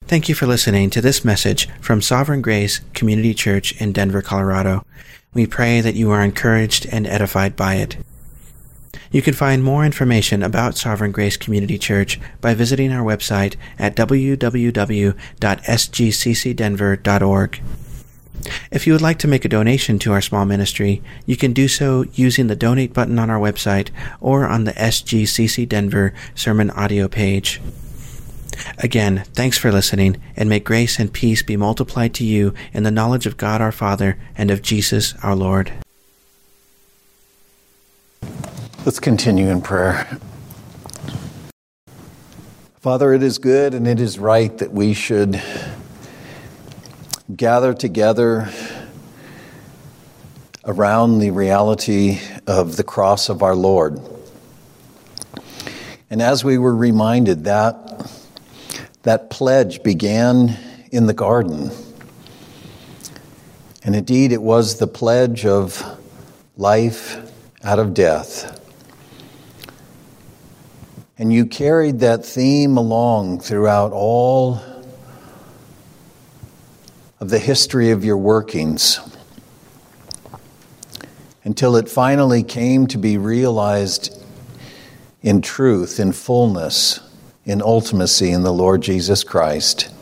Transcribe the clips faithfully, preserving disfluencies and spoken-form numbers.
Thank you for listening to this message from Sovereign Grace Community Church in Denver, Colorado. We pray that you are encouraged and edified by it. You can find more information about Sovereign Grace Community Church by visiting our website at w w w dot s g c c denver dot org. If you would like to make a donation to our small ministry, you can do so using the donate button on our website or on the S G C C Denver sermon audio page. Again, thanks for listening, and may grace and peace be multiplied to you in the knowledge of God our Father and of Jesus our Lord. Let's continue in prayer. Father, it is good and it is right that we should gather together around the reality of the cross of our Lord. And as we were reminded that that pledge began in the garden. And indeed, it was the pledge of life out of death. And you carried that theme along throughout all of the history of your workings until it finally came to be realized in truth, in fullness, in ultimacy in the Lord Jesus Christ.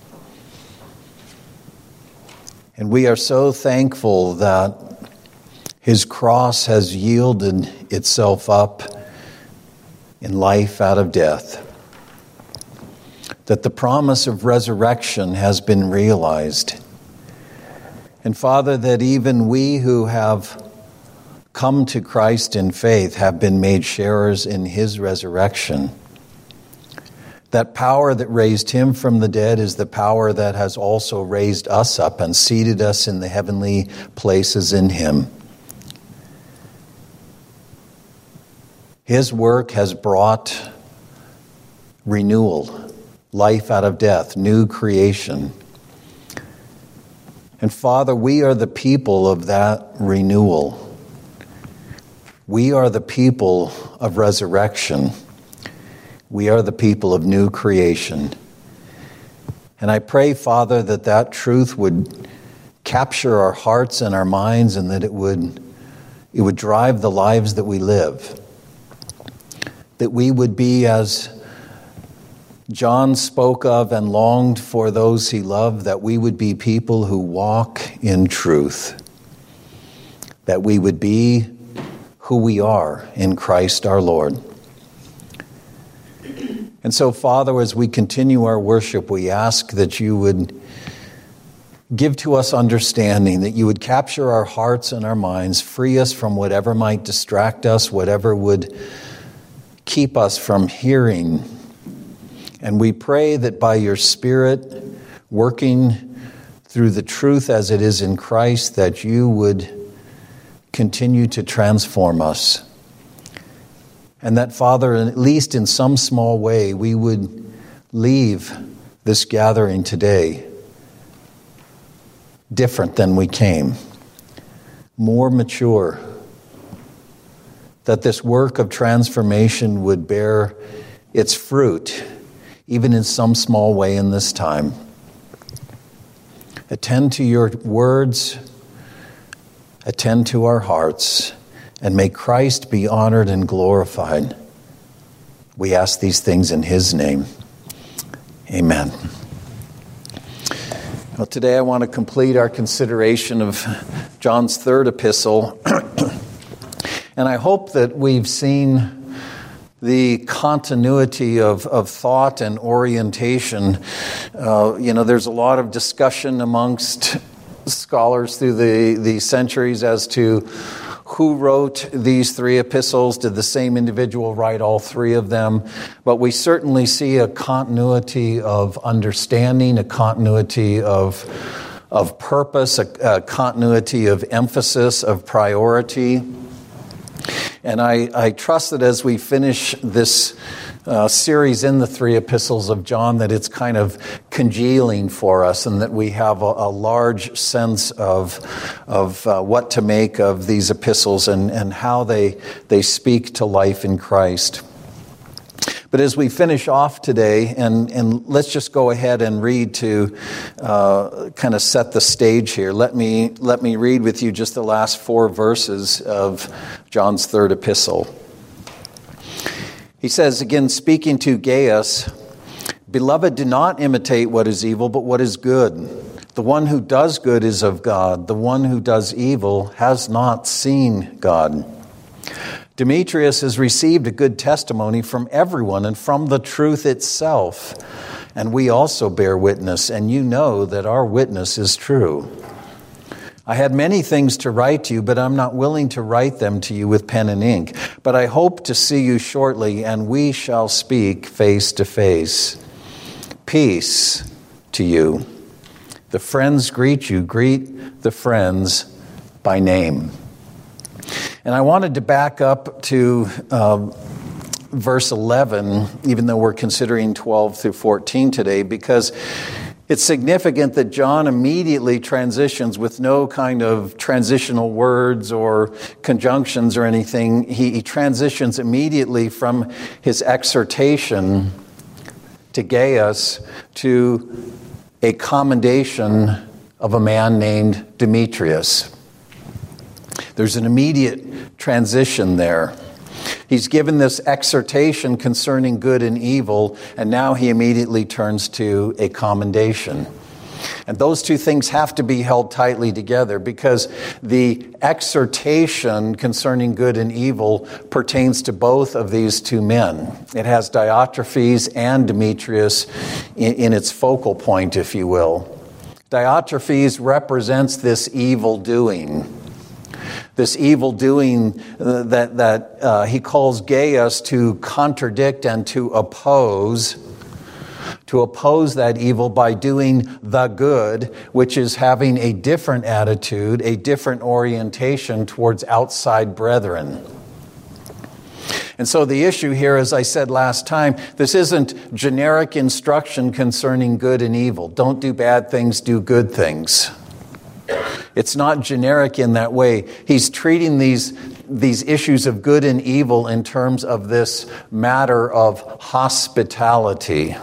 And we are so thankful that his cross has yielded itself up in life out of death, that the promise of resurrection has been realized. And Father, that even we who have come to Christ in faith have been made sharers in his resurrection. That power that raised him from the dead is the power that has also raised us up and seated us in the heavenly places in him. His work has brought renewal, life out of death, new creation. And Father, we are the people of that renewal. We are the people of resurrection. We are the people of new creation. And I pray, Father, that that truth would capture our hearts and our minds, and that it would, it would drive the lives that we live. That we would be, as John spoke of and longed for those he loved, that we would be people who walk in truth. That we would be who we are in Christ our Lord. And so, Father, as we continue our worship, we ask that you would give to us understanding, that you would capture our hearts and our minds, free us from whatever might distract us, whatever would keep us from hearing. And we pray that by your Spirit working through the truth as it is in Christ, that you would continue to transform us. And that, Father, at least in some small way, we would leave this gathering today different than we came, more mature, that this work of transformation would bear its fruit, even in some small way in this time. Attend to your words, attend to our hearts, and may Christ be honored and glorified. We ask these things in his name. Amen. Well, today I want to complete our consideration of John's third epistle. And I hope that we've seen the continuity of, of thought and orientation. Uh, you know, there's a lot of discussion amongst scholars through the, the centuries as to who wrote these three epistles. Did the same individual write all three of them? But we certainly see a continuity of understanding, a continuity of, of purpose, a, a continuity of emphasis, of priority. And I, I trust that as we finish this uh, series in the three epistles of John, that it's kind of congealing for us, and that we have a, a large sense of of uh, what to make of these epistles and, and how they they speak to life in Christ. But as we finish off today, and, and let's just go ahead and read to uh, kind of set the stage here. Let me, let me read with you just the last four verses of John's third epistle. He says, again, speaking to Gaius, "Beloved, do not imitate what is evil, but what is good. The one who does good is of God. The one who does evil has not seen God. Demetrius has received a good testimony from everyone and from the truth itself. And we also bear witness, and you know that our witness is true. I had many things to write to you, but I'm not willing to write them to you with pen and ink. But I hope to see you shortly, and we shall speak face to face. Peace to you. The friends greet you. Greet the friends by name." And I wanted to back up to uh, verse eleven, even though we're considering twelve through fourteen today, because it's significant that John immediately transitions with no kind of transitional words or conjunctions or anything. He, he transitions immediately from his exhortation to Gaius to a commendation of a man named Demetrius. There's an immediate transition there. He's given this exhortation concerning good and evil, and now he immediately turns to a commendation. And those two things have to be held tightly together, because the exhortation concerning good and evil pertains to both of these two men. It has Diotrephes and Demetrius in, in its focal point, if you will. Diotrephes represents this evil doing. This evil doing uh, that, that uh, he calls Gaius to contradict and to oppose, to oppose that evil by doing the good, which is having a different attitude, a different orientation towards outside brethren. And so the issue here, as I said last time, this isn't generic instruction concerning good and evil. Don't do bad things, do good things. It's not generic in that way. He's treating these, these issues of good and evil in terms of this matter of hospitality.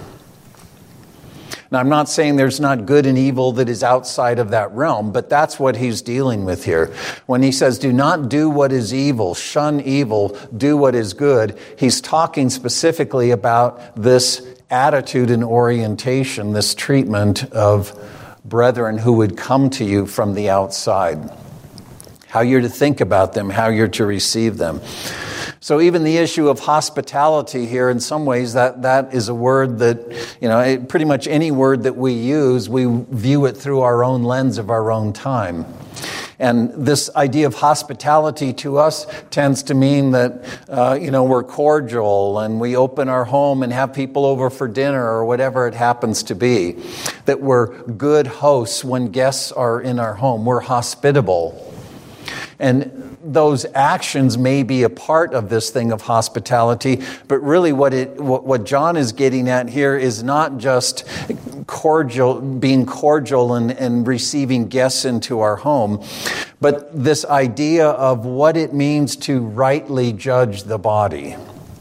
Now, I'm not saying there's not good and evil that is outside of that realm, but that's what he's dealing with here. When he says, do not do what is evil, shun evil, do what is good, he's talking specifically about this attitude and orientation, this treatment of brethren who would come to you from the outside. How you're to think about them, how you're to receive them. So even the issue of hospitality here, in some ways, that, that is a word that, you know, it, pretty much any word that we use, we view it through our own lens of our own time. And this idea of hospitality to us tends to mean that, uh, you know, we're cordial and we open our home and have people over for dinner or whatever it happens to be. That we're good hosts when guests are in our home. We're hospitable. And those actions may be a part of this thing of hospitality, but really what it what, what John is getting at here is not just cordial, being cordial and, and receiving guests into our home, but this idea of what it means to rightly judge the body.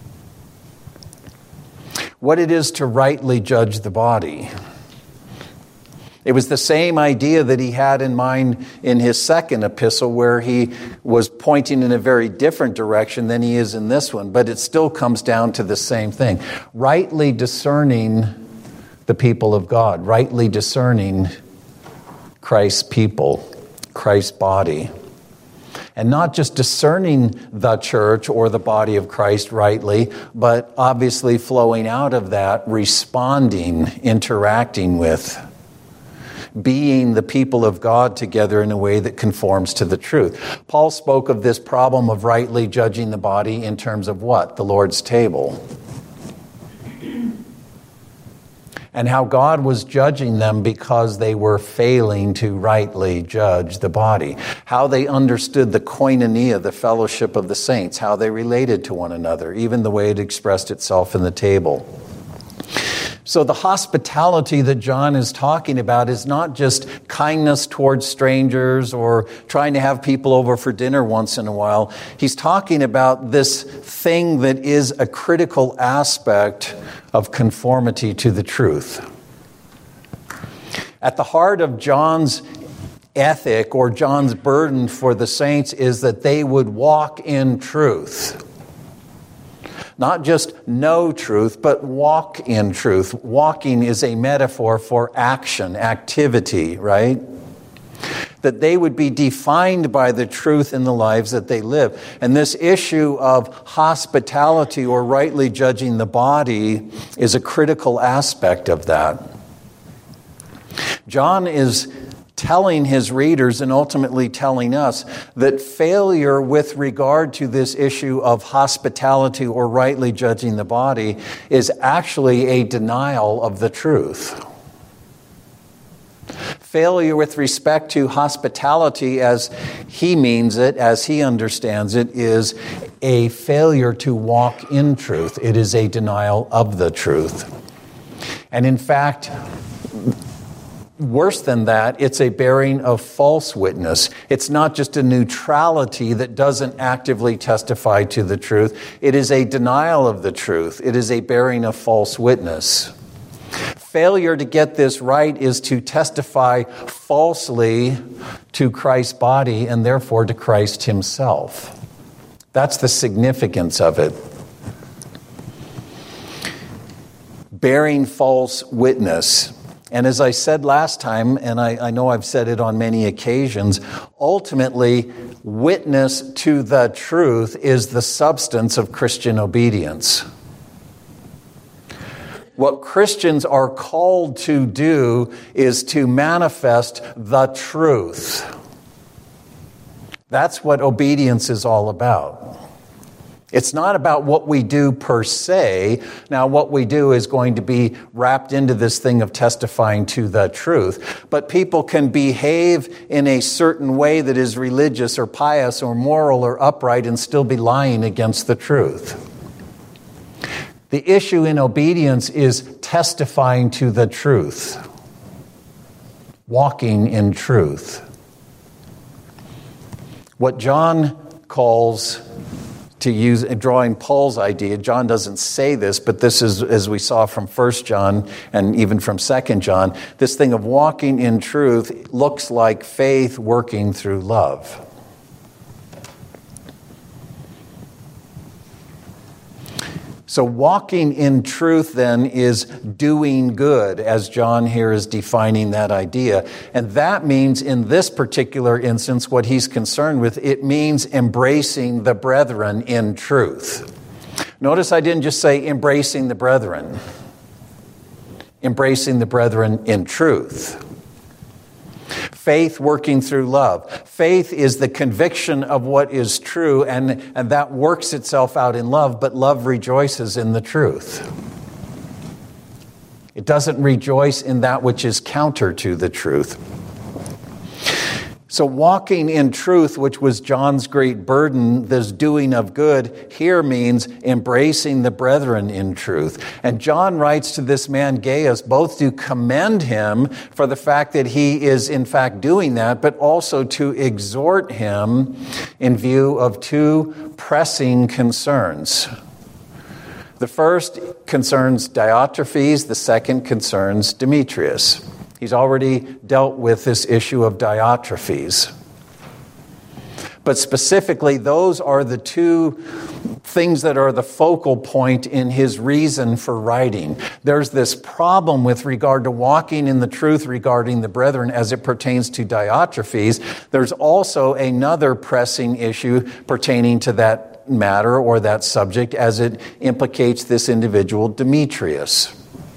What it is to rightly judge the body. It was the same idea that he had in mind in his second epistle, where he was pointing in a very different direction than he is in this one. But it still comes down to the same thing. Rightly discerning the people of God. Rightly discerning Christ's people, Christ's body. And not just discerning the church or the body of Christ rightly, but obviously flowing out of that, responding, interacting with, being the people of God together in a way that conforms to the truth. Paul spoke of this problem of rightly judging the body in terms of what? The Lord's table. And how God was judging them because they were failing to rightly judge the body. How they understood the koinonia, the fellowship of the saints. How they related to one another, even the way it expressed itself in the table. So the hospitality that John is talking about is not just kindness towards strangers or trying to have people over for dinner once in a while. He's talking about this thing that is a critical aspect of conformity to the truth. At the heart of John's ethic or John's burden for the saints is that they would walk in truth. Not just know truth, but walk in truth. Walking is a metaphor for action, activity, right? That they would be defined by the truth in the lives that they live. And this issue of hospitality or rightly judging the body is a critical aspect of that. John is telling his readers and ultimately telling us that failure with regard to this issue of hospitality or rightly judging the body is actually a denial of the truth. Failure with respect to hospitality as he means it, as he understands it, is a failure to walk in truth. It is a denial of the truth. And in fact, worse than that, it's a bearing of false witness. It's not just a neutrality that doesn't actively testify to the truth. It is a denial of the truth. It is a bearing of false witness. Failure to get this right is to testify falsely to Christ's body and therefore to Christ himself. That's the significance of it. Bearing false witness. And as I said last time, and I, I know I've said it on many occasions, ultimately, witness to the truth is the substance of Christian obedience. What Christians are called to do is to manifest the truth. That's what obedience is all about. It's not about what we do per se. Now, what we do is going to be wrapped into this thing of testifying to the truth. But people can behave in a certain way that is religious or pious or moral or upright and still be lying against the truth. The issue in obedience is testifying to the truth, walking in truth. What John calls, to use, drawing Paul's idea, John doesn't say this, but this is, as we saw from First John and even from Second John, this thing of walking in truth looks like faith working through love. So walking in truth then is doing good, as John here is defining that idea. And that means in this particular instance, what he's concerned with, it means embracing the brethren in truth. Notice I didn't just say embracing the brethren. Embracing the brethren in truth. Faith working through love. Faith is the conviction of what is true, and, and that works itself out in love, but love rejoices in the truth. It doesn't rejoice in that which is counter to the truth. So walking in truth, which was John's great burden, this doing of good, here means embracing the brethren in truth. And John writes to this man Gaius both to commend him for the fact that he is in fact doing that, but also to exhort him in view of two pressing concerns. The first concerns Diotrephes, the second concerns Demetrius. He's already dealt with this issue of Diotrephes. But specifically, those are the two things that are the focal point in his reason for writing. There's this problem with regard to walking in the truth regarding the brethren as it pertains to Diotrephes. There's also another pressing issue pertaining to that matter or that subject as it implicates this individual, Demetrius.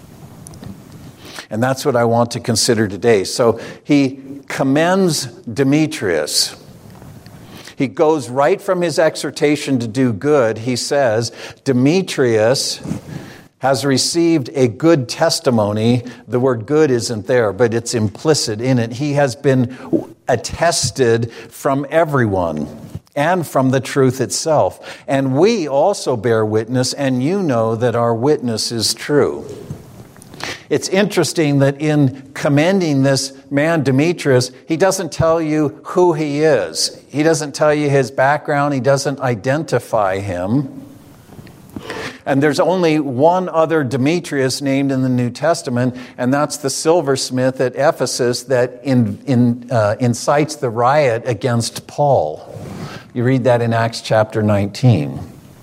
And that's what I want to consider today. So he commends Demetrius. He goes right from his exhortation to do good. He says, Demetrius has received a good testimony. The word good isn't there, but it's implicit in it. He has been attested from everyone and from the truth itself. And we also bear witness, and you know that our witness is true. It's interesting that in commending this man, Demetrius, he doesn't tell you who he is. He doesn't tell you his background. He doesn't identify him. And there's only one other Demetrius named in the New Testament, and that's the silversmith at Ephesus that in, in, uh, incites the riot against Paul. You read that in Acts chapter nineteen.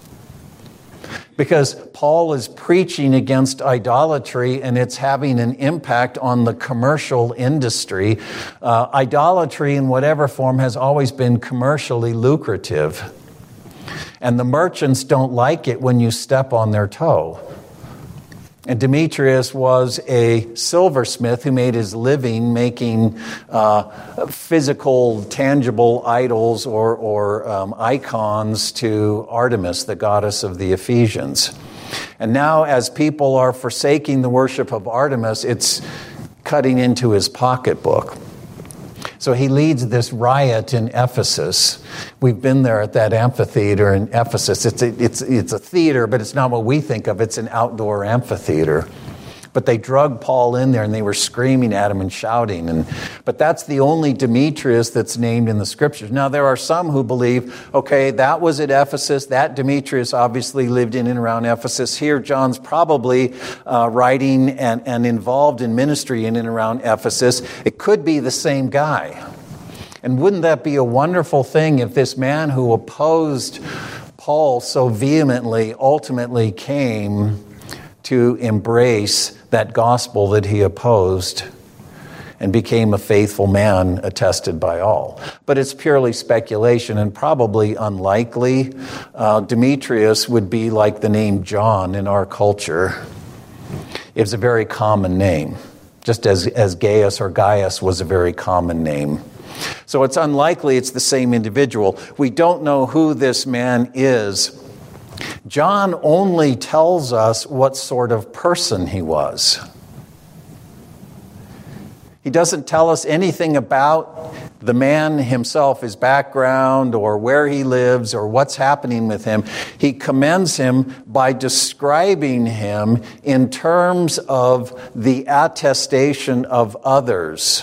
Because Paul is preaching against idolatry and it's having an impact on the commercial industry. Uh, idolatry in whatever form has always been commercially lucrative. And the merchants don't like it when you step on their toe. And Demetrius was a silversmith who made his living making uh, physical, tangible idols or, or um, icons to Artemis, the goddess of the Ephesians. And now as people are forsaking the worship of Artemis, it's cutting into his pocketbook. So he leads this riot in Ephesus. We've been there at that amphitheater in Ephesus. It's a, it's, it's a theater, but it's not what we think of. It's an outdoor amphitheater. But they drug Paul in there and they were screaming at him and shouting. And, but that's the only Demetrius that's named in the scriptures. Now, there are some who believe, okay, that was at Ephesus. That Demetrius obviously lived in and around Ephesus. Here, John's probably uh, writing and, and involved in ministry in and around Ephesus. It could be the same guy. And wouldn't that be a wonderful thing if this man who opposed Paul so vehemently ultimately came to embrace that gospel that he opposed and became a faithful man attested by all. But it's purely speculation and probably unlikely. Uh, Demetrius would be like the name John in our culture. It's a very common name, just as, as Gaius or Gaius was a very common name. So it's unlikely it's the same individual. We don't know who this man is. John only tells us what sort of person he was. He doesn't tell us anything about the man himself, his background, or where he lives, or what's happening with him. He commends him by describing him in terms of the attestation of others.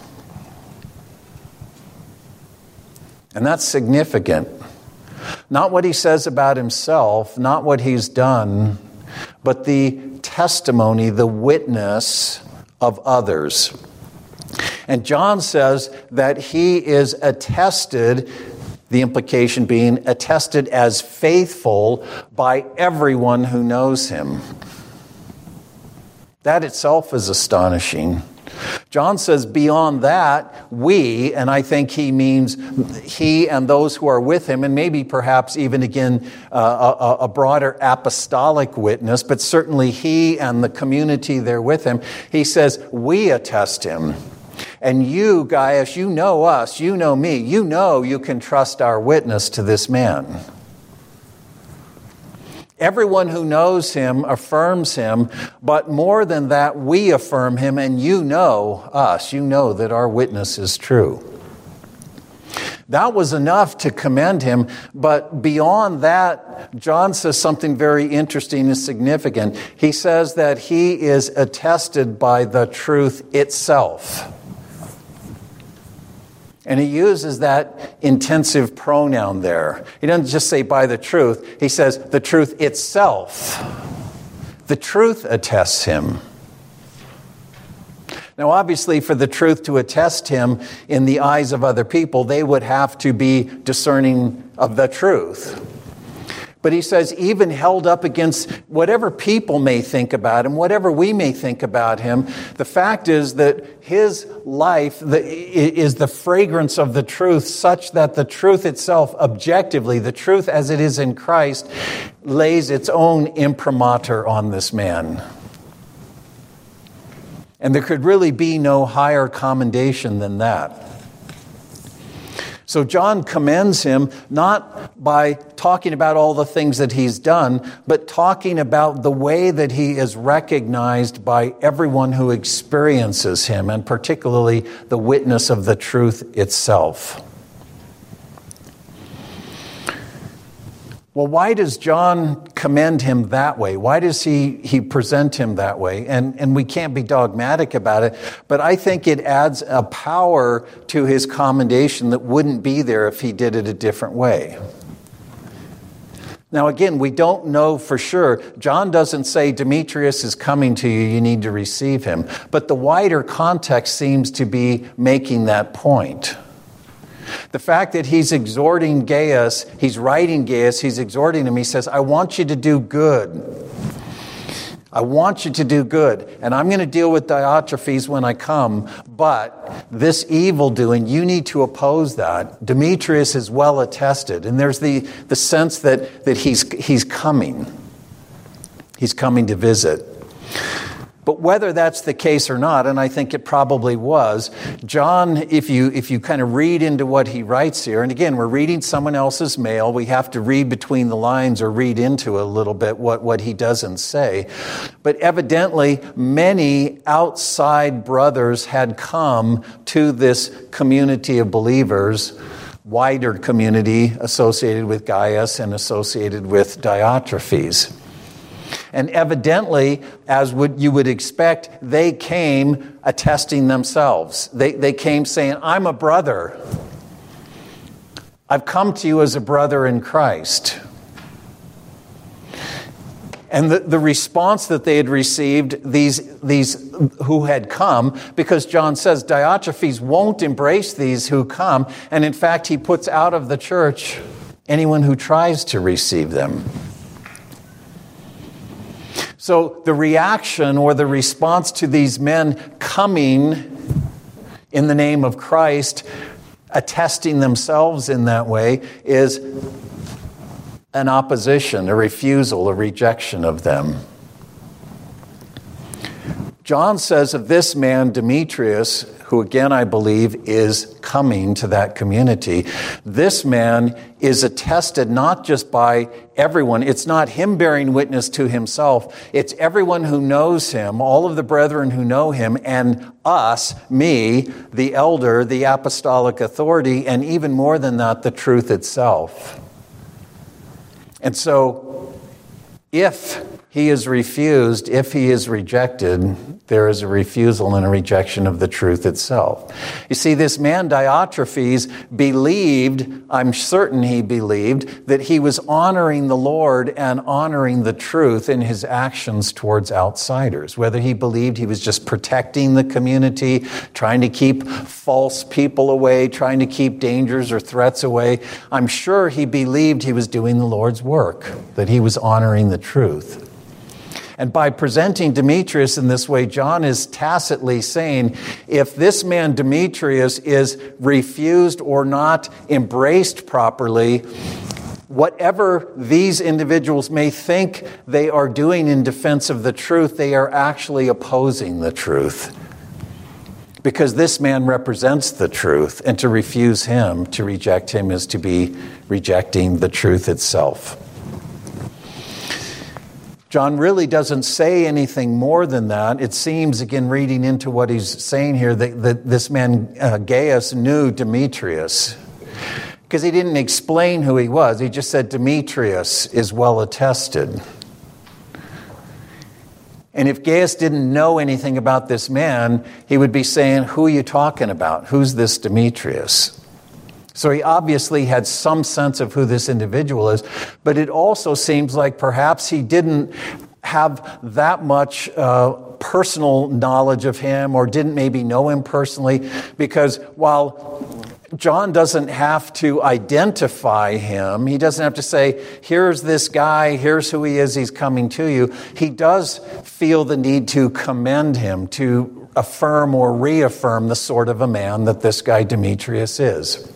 And that's significant. Not what he says about himself, not what he's done, but the testimony, the witness of others. And John says that he is attested, the implication being attested as faithful by everyone who knows him. That itself is astonishing. John says beyond that, we, and I think he means he and those who are with him, and maybe perhaps even again uh, a, a broader apostolic witness, but certainly he and the community there with him, he says, we attest him. And you, Gaius, you know us, you know me, you know you can trust our witness to this man. Everyone who knows him affirms him, but more than that, we affirm him, and you know us. You know that our witness is true. That was enough to commend him, but beyond that, John says something very interesting and significant. He says that he is attested by the truth itself. And he uses that intensive pronoun there. He doesn't just say by the truth. He says the truth itself. The truth attests him. Now, obviously, for the truth to attest him in the eyes of other people, they would have to be discerning of the truth. But he says, even held up against whatever people may think about him, whatever we may think about him, the fact is that his life is the fragrance of the truth, such that the truth itself, objectively, the truth as it is in Christ, lays its own imprimatur on this man. And there could really be no higher commendation than that. So John commends him not by talking about all the things that he's done, but talking about the way that he is recognized by everyone who experiences him, and particularly the witness of the truth itself. Well, why does John commend him that way? Why does he, he present him that way? And, and we can't be dogmatic about it, but I think it adds a power to his commendation that wouldn't be there if he did it a different way. Now, again, we don't know for sure. John doesn't say Demetrius is coming to you, you need to receive him. But the wider context seems to be making that point. The fact that he's exhorting Gaius, he's writing Gaius, he's exhorting him, he says, I want you to do good. I want you to do good. And I'm going to deal with Diotrephes when I come, but this evil doing, you need to oppose that. Demetrius is well attested. And there's the, the sense that, that he's, he's coming. He's coming to visit. But whether that's the case or not, and I think it probably was, John, if you if you kind of read into what he writes here, and again, we're reading someone else's mail, we have to read between the lines or read into a little bit what, what he doesn't say. But evidently, many outside brothers had come to this community of believers, wider community associated with Gaius and associated with Diotrephes. And evidently, as would you would expect, they came attesting themselves. They, they came saying, I'm a brother. I've come to you as a brother in Christ. And the, the response that they had received, these, these who had come, because John says Diotrephes won't embrace these who come, and in fact he puts out of the church anyone who tries to receive them. So the reaction or the response to these men coming in the name of Christ, attesting themselves in that way, is an opposition, a refusal, a rejection of them. John says of this man, Demetrius, who again I believe is coming to that community, this man is attested not just by everyone. It's not him bearing witness to himself. It's everyone who knows him, all of the brethren who know him, and us, me, the elder, the apostolic authority, and even more than that, the truth itself. And so, if he is refused, if he is rejected, there is a refusal and a rejection of the truth itself. You see, this man Diotrephes believed, I'm certain he believed, that he was honoring the Lord and honoring the truth in his actions towards outsiders. Whether he believed he was just protecting the community, trying to keep false people away, trying to keep dangers or threats away, I'm sure he believed he was doing the Lord's work, that he was honoring the truth. And by presenting Demetrius in this way, John is tacitly saying, if this man Demetrius is refused or not embraced properly, whatever these individuals may think they are doing in defense of the truth, they are actually opposing the truth. Because this man represents the truth, and to refuse him, to reject him, is to be rejecting the truth itself. John really doesn't say anything more than that. It seems, again, reading into what he's saying here, that, that this man uh, Gaius knew Demetrius. Because he didn't explain who he was. He just said Demetrius is well attested. And if Gaius didn't know anything about this man, he would be saying, who are you talking about? Who's this Demetrius? So he obviously had some sense of who this individual is, but it also seems like perhaps he didn't have that much uh, personal knowledge of him, or didn't maybe know him personally, because while John doesn't have to identify him, he doesn't have to say, here's this guy, here's who he is, he's coming to you. He does feel the need to commend him, to affirm or reaffirm the sort of a man that this guy Demetrius is.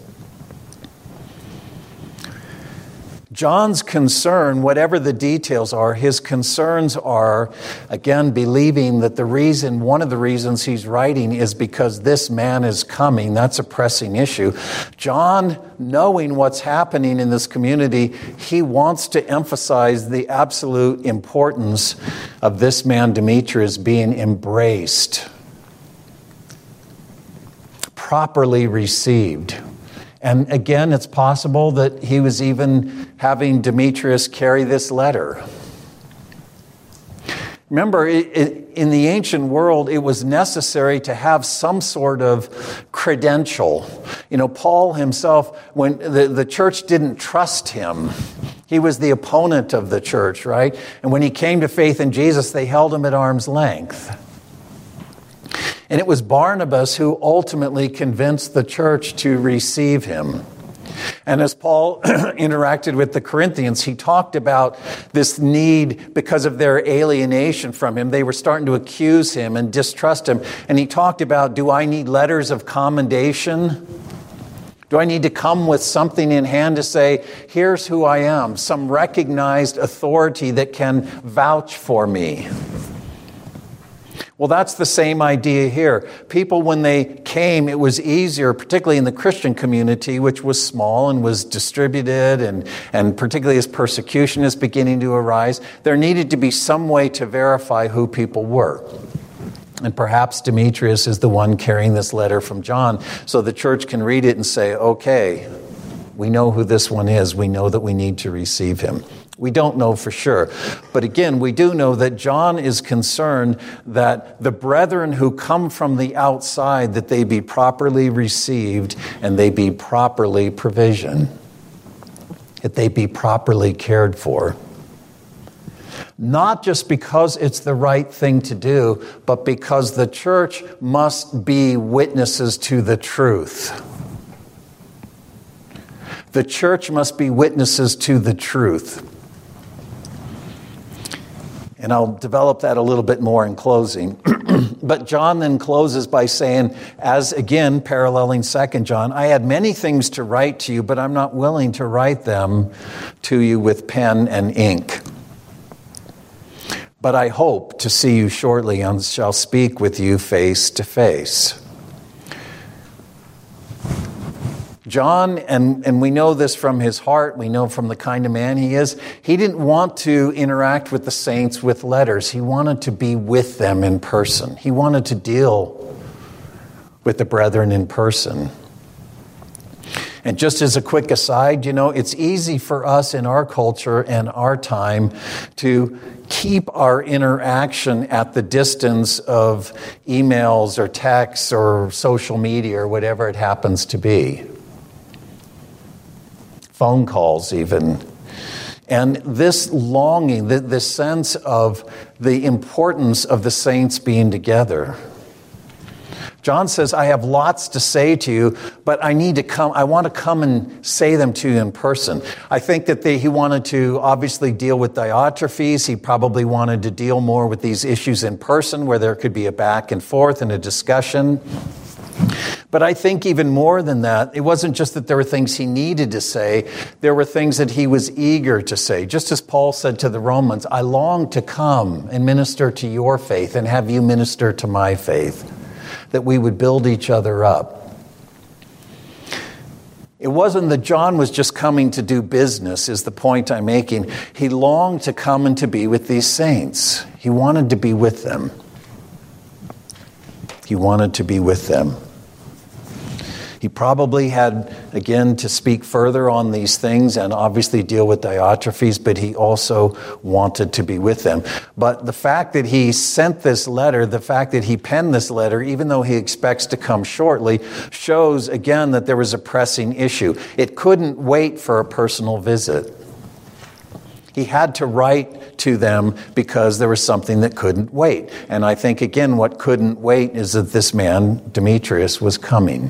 John's concern, whatever the details are, his concerns are, again, believing that the reason, one of the reasons he's writing is because this man is coming. That's a pressing issue. John, knowing what's happening in this community, he wants to emphasize the absolute importance of this man Demetrius being embraced, properly received, And again, it's possible that he was even having Demetrius carry this letter. Remember, it, it, in the ancient world, it was necessary to have some sort of credential. You know, Paul himself, when the, the church didn't trust him, he was the opponent of the church, right? And when he came to faith in Jesus, they held him at arm's length. And it was Barnabas who ultimately convinced the church to receive him. And as Paul interacted with the Corinthians, he talked about this need because of their alienation from him. They were starting to accuse him and distrust him. And he talked about, do I need letters of commendation? Do I need to come with something in hand to say, here's who I am, some recognized authority that can vouch for me? Well, that's the same idea here. People, when they came, it was easier, particularly in the Christian community, which was small and was distributed, and, and particularly as persecution is beginning to arise, there needed to be some way to verify who people were. And perhaps Demetrius is the one carrying this letter from John, so the church can read it and say, okay, we know who this one is. We know that we need to receive him. We don't know for sure. But again, we do know that John is concerned that the brethren who come from the outside, that they be properly received and they be properly provisioned, that they be properly cared for. Not just because it's the right thing to do, but because the church must be witnesses to the truth. The church must be witnesses to the truth. And I'll develop that a little bit more in closing. But John then closes by saying, as again, paralleling Second John, I had many things to write to you, but I'm not willing to write them to you with pen and ink. But I hope to see you shortly and shall speak with you face to face. John, and, and we know this from his heart, we know from the kind of man he is, he didn't want to interact with the saints with letters. He wanted to be with them in person. He wanted to deal with the brethren in person. And just as a quick aside, you know, it's easy for us in our culture and our time to keep our interaction at the distance of emails or texts or social media or whatever it happens to be. Phone calls even. And this longing, this sense of the importance of the saints being together. John says, I have lots to say to you, but I need to come, I want to come and say them to you in person. I think that they, he wanted to obviously deal with Diotrephes. He probably wanted to deal more with these issues in person where there could be a back and forth and a discussion. But I think even more than that, it wasn't just that there were things he needed to say, there were things that he was eager to say. Just as Paul said to the Romans, I long to come and minister to your faith and have you minister to my faith, that we would build each other up. It wasn't that John was just coming to do business, is the point I'm making. He longed to come and to be with these saints. He wanted to be with them. He wanted to be with them. He probably had, again, to speak further on these things and obviously deal with Diotrephes, but he also wanted to be with them. But the fact that he sent this letter, the fact that he penned this letter, even though he expects to come shortly, shows, again, that there was a pressing issue. It couldn't wait for a personal visit. He had to write to them because there was something that couldn't wait. And I think, again, what couldn't wait is that this man, Demetrius, was coming.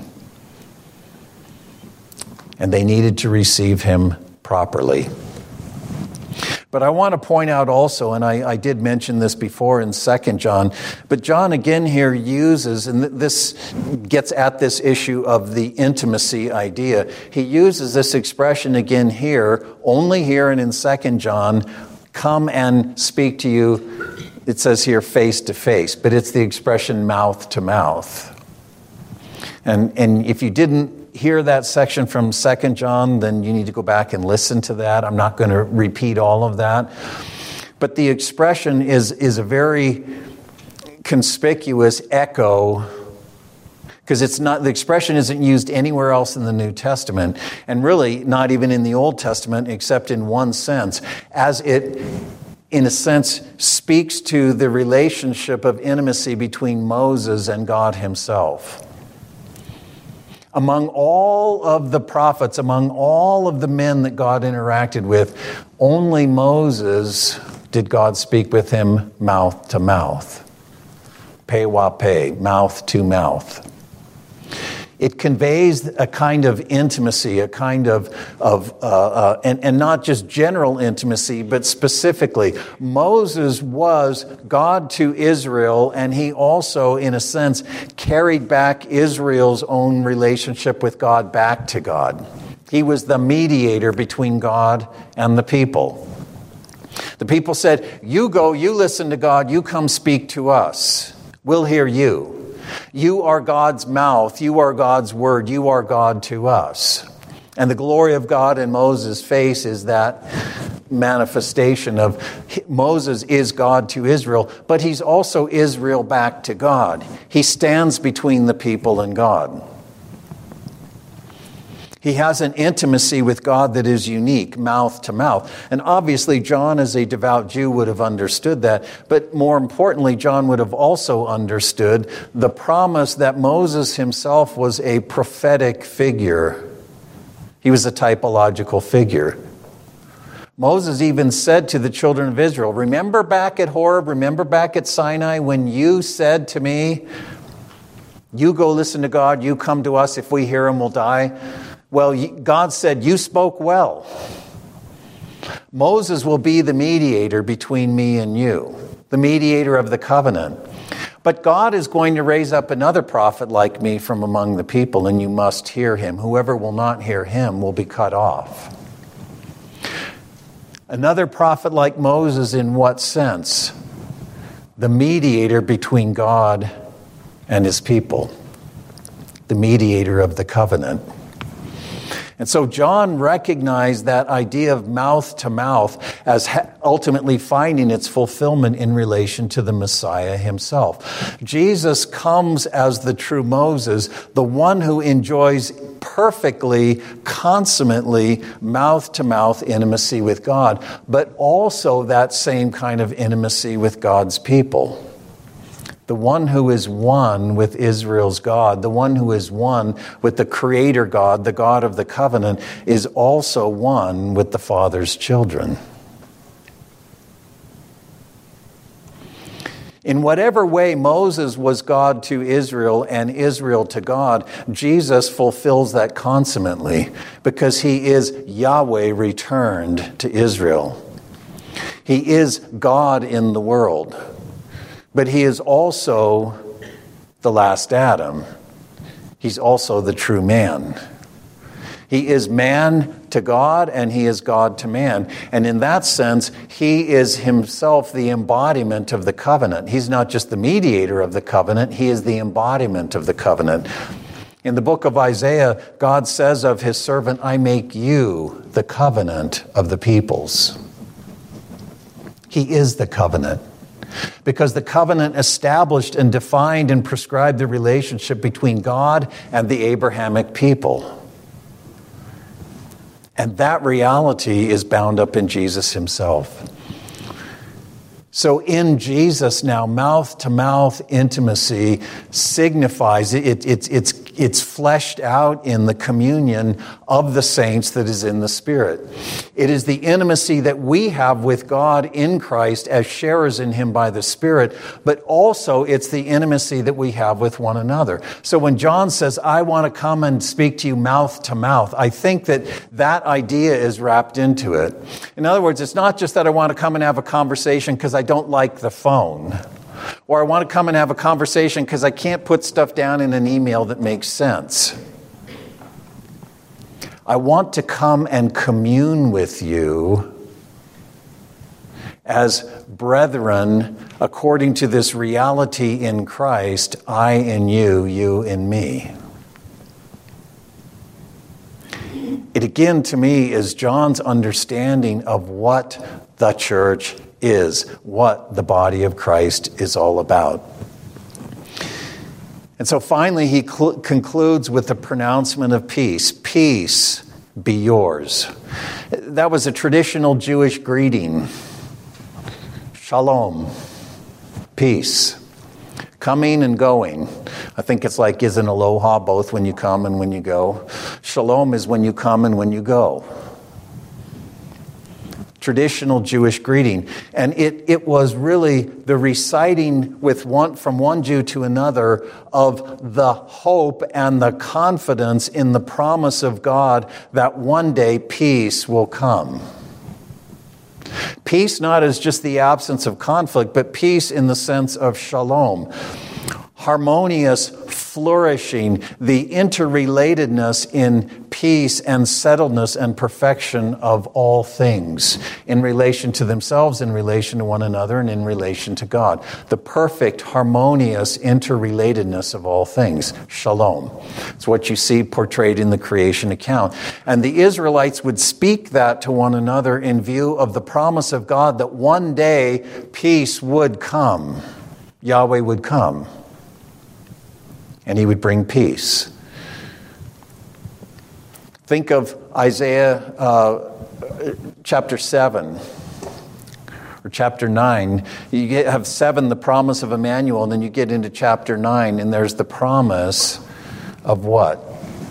And they needed to receive him properly. But I want to point out also, and I, I did mention this before in Second John, but John again here uses, and this gets at this issue of the intimacy idea, he uses this expression again here, only here and in Second John, come and speak to you, it says here face to face, but it's the expression mouth to mouth. And, and if you didn't hear that section from Second John, then you need to go back and listen to that. I'm not going to repeat all of that. But the expression is, is a very conspicuous echo Because it's not, the expression isn't used anywhere else in the New Testament, and really not even in the Old Testament, except in one sense, as it, in a sense, speaks to the relationship of intimacy between Moses and God himself. Among all of the prophets, among all of the men that God interacted with, only Moses did God speak with him mouth to mouth. Pe wa pe, mouth to mouth. It conveys a kind of intimacy, a kind of, of uh, uh, and, and not just general intimacy, but specifically. Moses was God to Israel, and he also, in a sense, carried back Israel's own relationship with God back to God. He was the mediator between God and the people. The people said, you go, you listen to God, you come speak to us. We'll hear you. You are God's mouth. You are God's word. You are God to us. And the glory of God in Moses' face is that manifestation of Moses is God to Israel, but he's also Israel back to God. He stands between the people and God. He has an intimacy with God that is unique, mouth to mouth. And obviously, John, as a devout Jew, would have understood that. But more importantly, John would have also understood the promise that Moses himself was a prophetic figure. He was a typological figure. Moses even said to the children of Israel, remember back at Horeb, remember back at Sinai when you said to me, you go listen to God, you come to us, if we hear him, we'll die. Well, God said, you spoke well. Moses will be the mediator between me and you, the mediator of the covenant. But God is going to raise up another prophet like me from among the people, and you must hear him. Whoever will not hear him will be cut off. Another prophet like Moses in what sense? The mediator between God and his people. The mediator of the covenant. And so John recognized that idea of mouth to mouth as ultimately finding its fulfillment in relation to the Messiah himself. Jesus comes as the true Moses, the one who enjoys perfectly, consummately, mouth-to-mouth intimacy with God, but also that same kind of intimacy with God's people. The one who is one with Israel's God, the one who is one with the Creator God, the God of the covenant, is also one with the Father's children. In whatever way Moses was God to Israel and Israel to God, Jesus fulfills that consummately because he is Yahweh returned to Israel. He is God in the world. But he is also the last Adam. He's also the true man. He is man to God and he is God to man. And in that sense, he is himself the embodiment of the covenant. He's not just the mediator of the covenant, he is the embodiment of the covenant. In the book of Isaiah, God says of his servant, I make you the covenant of the peoples. He is the covenant. Because the covenant established and defined and prescribed the relationship between God and the Abrahamic people. And that reality is bound up in Jesus himself. So in Jesus now, mouth-to-mouth intimacy signifies, it, it, it's, it's fleshed out in the communion of the saints that is in the Spirit. It is the intimacy that we have with God in Christ as sharers in him by the Spirit, but also it's the intimacy that we have with one another. So when John says, I want to come and speak to you mouth-to-mouth, I think that that idea is wrapped into it. In other words, it's not just that I want to come and have a conversation because I don't like the phone. Or I want to come and have a conversation because I can't put stuff down in an email that makes sense. I want to come and commune with you as brethren according to this reality in Christ, I in you, you in me. It again, to me, is John's understanding of what the church is, what the body of Christ is all about. And so finally he cl- concludes with the pronouncement of peace. Peace be yours. That was a traditional Jewish greeting. Shalom. Peace. Coming and going. I think it's like is an aloha both when you come and when you go. Shalom is when you come and when you go. Traditional Jewish greeting. And it, it was really the reciting with one, from one Jew to another of the hope and the confidence in the promise of God that one day peace will come. Peace not as just the absence of conflict, but peace in the sense of shalom. Harmonious, flourishing, the interrelatedness in peace and settledness and perfection of all things in relation to themselves, in relation to one another, and in relation to God. The perfect, harmonious interrelatedness of all things. Shalom. It's what you see portrayed in the creation account. And the Israelites would speak that to one another in view of the promise of God that one day peace would come. Yahweh would come. And he would bring peace. Think of Isaiah uh, chapter seven or chapter nine. You get, have seven, the promise of Emmanuel, and then you get into chapter nine, and there's the promise of what?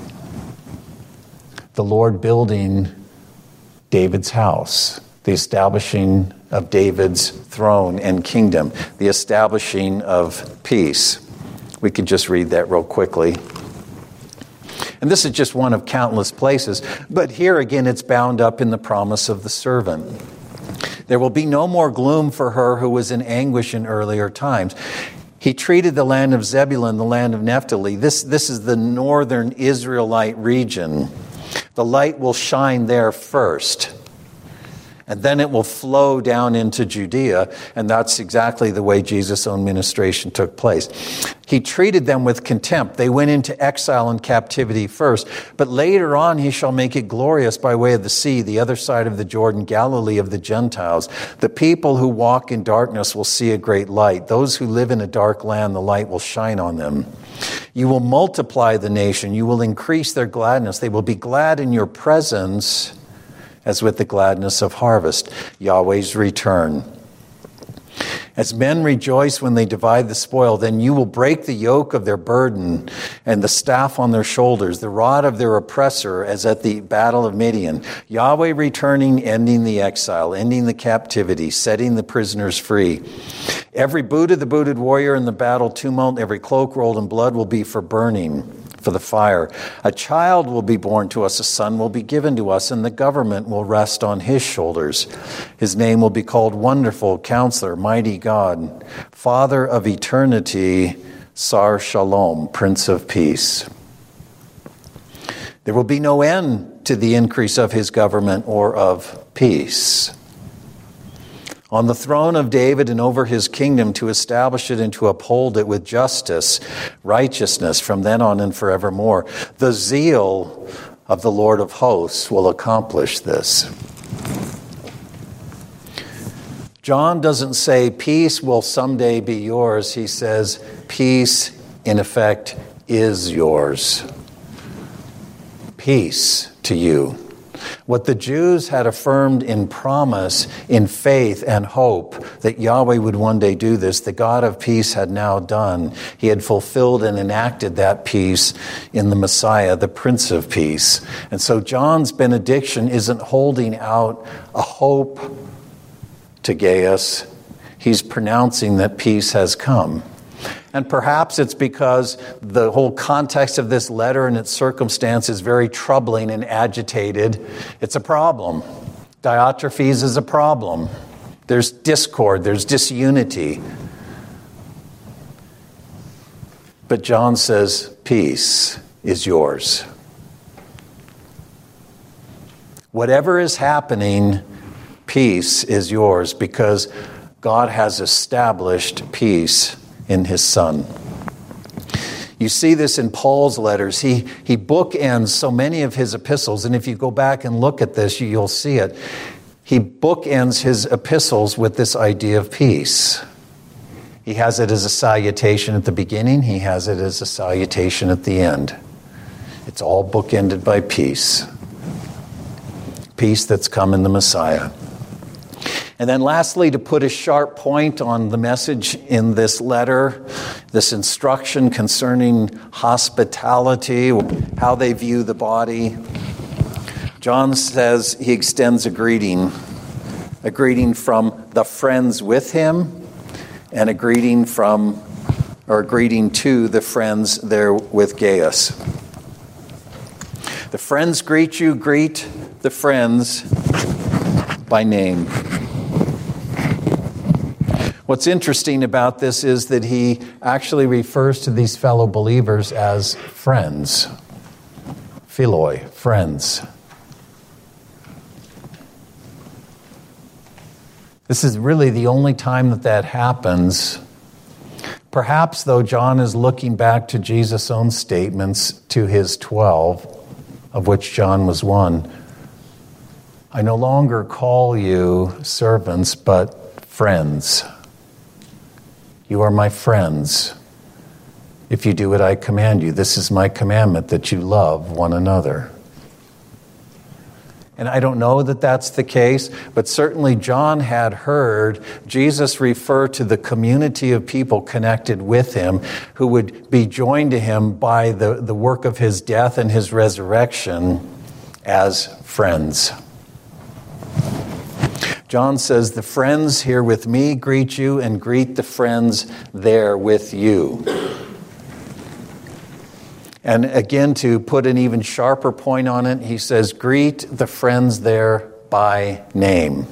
The Lord building David's house, the establishing of David's throne and kingdom, the establishing of peace. We could just read that real quickly. And this is just one of countless places. But here again, it's bound up in the promise of the servant. There will be no more gloom for her who was in anguish in earlier times. He treated the land of Zebulun, the land of Naphtali. This, this is the northern Israelite region. The light will shine there first. And then it will flow down into Judea, and that's exactly the way Jesus' own ministration took place. He treated them with contempt. They went into exile and captivity first, but later on he shall make it glorious by way of the sea, the other side of the Jordan, Galilee of the Gentiles. The people who walk in darkness will see a great light. Those who live in a dark land, the light will shine on them. You will multiply the nation. You will increase their gladness. They will be glad in your presence, as with the gladness of harvest, Yahweh's return. As men rejoice when they divide the spoil, then you will break the yoke of their burden and the staff on their shoulders, the rod of their oppressor, as at the battle of Midian. Yahweh returning, ending the exile, ending the captivity, setting the prisoners free. Every boot of the booted warrior in the battle tumult, every cloak rolled in blood will be for burning, for the fire. A child will be born to us, a son will be given to us, and the government will rest on his shoulders. His name will be called Wonderful, Counselor, Mighty God, Father of Eternity, Sar Shalom, Prince of Peace. There will be no end to the increase of his government or of peace. On the throne of David and over his kingdom, to establish it and to uphold it with justice, righteousness from then on and forevermore. The zeal of the Lord of hosts will accomplish this. John doesn't say peace will someday be yours. He says peace, in effect, is yours. Peace to you. What the Jews had affirmed in promise, in faith and hope that Yahweh would one day do this, the God of peace had now done. He had fulfilled and enacted that peace in the Messiah, the Prince of Peace. And so John's benediction isn't holding out a hope to Gaius. He's pronouncing that peace has come. And perhaps it's because the whole context of this letter and its circumstance is very troubling and agitated. It's a problem. Diotrephes is a problem. There's discord, there's disunity. But John says, peace is yours. Whatever is happening, peace is yours because God has established peace in his Son. You see this in Paul's letters. He, he bookends so many of his epistles, and if you go back and look at this, you'll see it. He bookends his epistles with this idea of peace. He has it as a salutation at the beginning. He has it as a salutation at the end. It's all bookended by peace. Peace that's come in the Messiah. And then lastly, to put a sharp point on the message in this letter, this instruction concerning hospitality, how they view the body, John says he extends a greeting, a greeting from the friends with him, and a greeting from, or a greeting to the friends there with Gaius. The friends greet you, greet the friends by name. What's interesting about this is that he actually refers to these fellow believers as friends. Philoi, friends. This is really the only time that that happens. Perhaps, though, John is looking back to Jesus' own statements to his twelve, of which John was one. I no longer call you servants, but friends. You are my friends if you do what I command you. This is my commandment, that you love one another. And I don't know that that's the case, but certainly John had heard Jesus refer to the community of people connected with him who would be joined to him by the, the work of his death and his resurrection as friends. John says, the friends here with me greet you, and greet the friends there with you. And again, to put an even sharper point on it, he says, greet the friends there by name.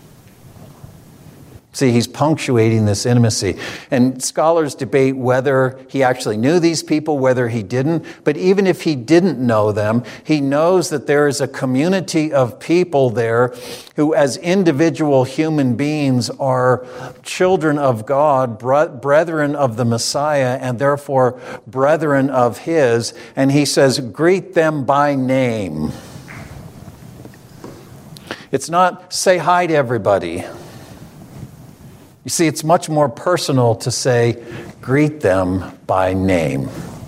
See, he's punctuating this intimacy. And scholars debate whether he actually knew these people, whether he didn't. But even if he didn't know them, he knows that there is a community of people there who, as individual human beings, are children of God, brethren of the Messiah, and therefore brethren of his. And he says, greet them by name. It's not say hi to everybody. You see, it's much more personal to say, greet them by name.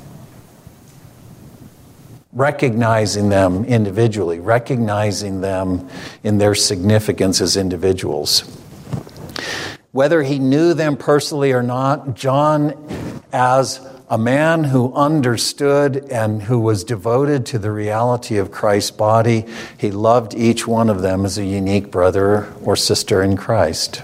Recognizing them individually, recognizing them in their significance as individuals. Whether he knew them personally or not, John, as a man who understood and who was devoted to the reality of Christ's body, he loved each one of them as a unique brother or sister in Christ.